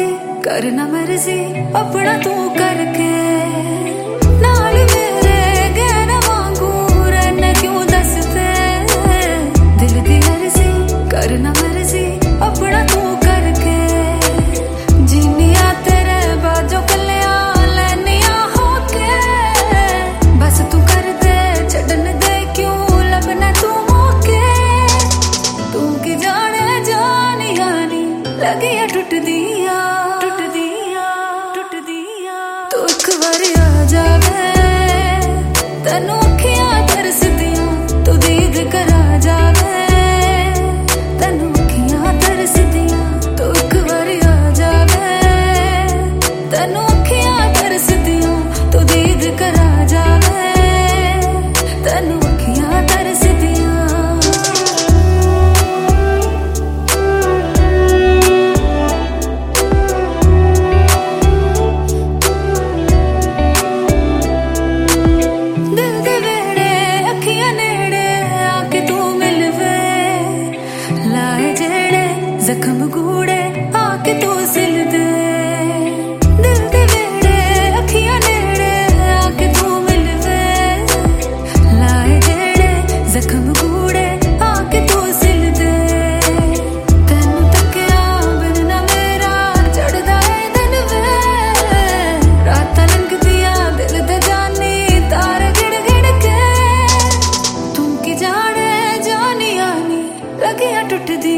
करना मर्जी अपना तू करके नाल मेरे गहना वांगू रहना क्यों दसते दिल दी अर्जी करना मर्जी अपना तू करके जीनिया तेरे बाजो कलिया लैनिया होके बस तू कर दे छड़न दे क्यों लबना तू मौके तू की जाने जानी यानी लगी है टूट दिया तू एक बार आ जावे तेनू अखियां तरसदियां तू दीद करा जावे तेनू अखियां तरसदियां तू एक बार आ जावे तेनू अखियां तरसदियां तू दीद करा जावे तेनू अखियां तरसदियां जख्म गूड़े आके तू सिल दे दिल दे वेड़े अखियां नेड़े आके तू मिलवे लाए जेड़े जख्म गूड़े आके तू सिल दे तेनू तकिया बिन ना मेरा चढ़दा है दिन वे रात लंघदियां दिल दे जानी तार गिण गिण के तू की जाने जानी आनी लगियां टुटदी